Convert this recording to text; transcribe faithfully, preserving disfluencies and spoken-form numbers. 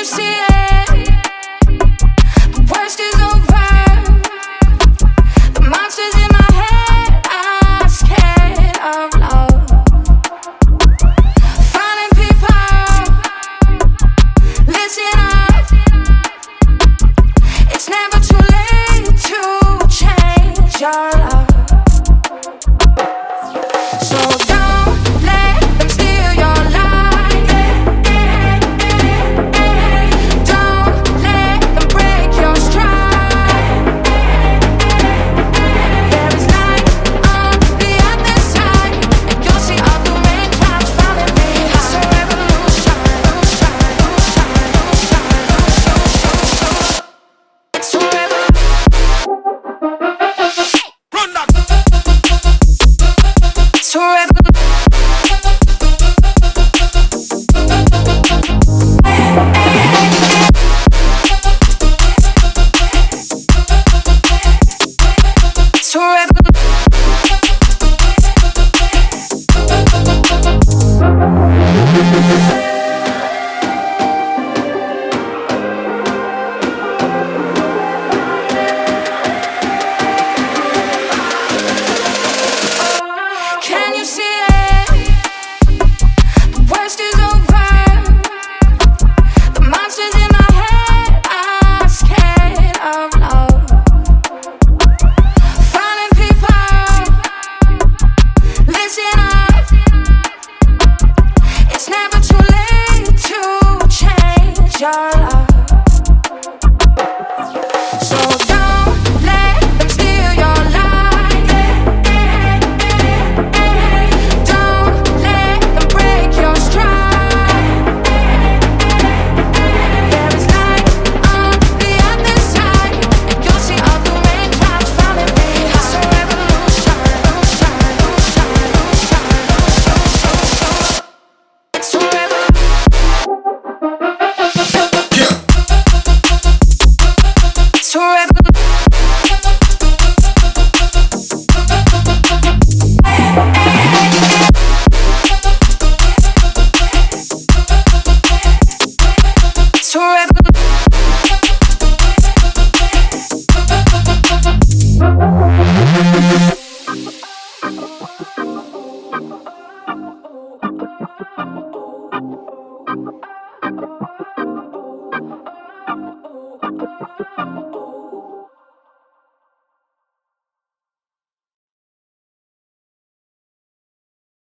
see it? The worst is over. The monsters in my head are scared of love. Finding people, listen up. It's never too late to change your love. So don't let them steal your life. Don't let them break your stride. There is light on the other side, and you'll see all the raindrops falling behind. It's a revolution. It's a revolution. Run that. It's a revolution. It's a revolution. Can you see it? The worst is over. The monsters in my head are scared of love. Finding people, listen up. It's never too late to change your love. So don't let them steal your life. Don't let them break your stride. There is light on the other side, and you'll see all the raindrops falling behind. It's a revolution. It's a revolution. It's a revolution.